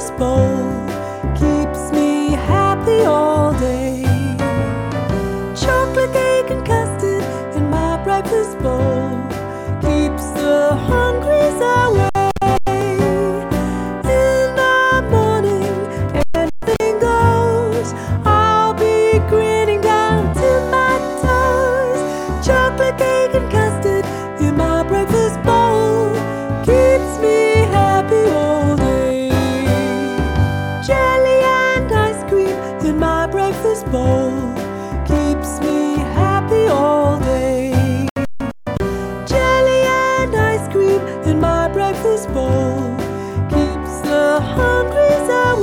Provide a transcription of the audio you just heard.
breakfast bowl keeps me happy all day. Chocolate cake and custard in my breakfast bowl keeps the hungries away. In the morning, anything goes. I'll be grinning down to my toes. Chocolate cake and custard in my breakfast bowl keeps me happy all day. Jelly and ice cream in my breakfast bowl keeps me happy all day. Jelly and ice cream in my breakfast bowl keeps the hungries away.